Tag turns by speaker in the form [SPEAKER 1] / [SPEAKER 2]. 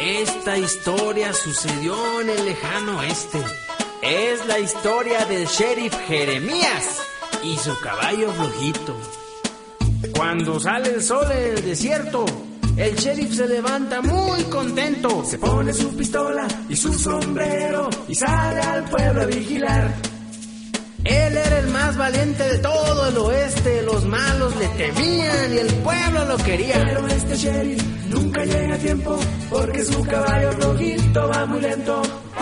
[SPEAKER 1] Esta historia sucedió en el lejano oeste. Es la historia del sheriff Jeremías y su caballo flojito. Cuando sale el sol en el desierto, el sheriff se levanta muy contento.
[SPEAKER 2] Se pone su pistola y su sombrero y sale al pueblo a vigilar.
[SPEAKER 1] Él era el más valiente de todo el oeste. Los malos le temían y el pueblo lo quería.
[SPEAKER 2] Pero este sheriff nunca llega a tiempo porque su caballo rojito va muy lento.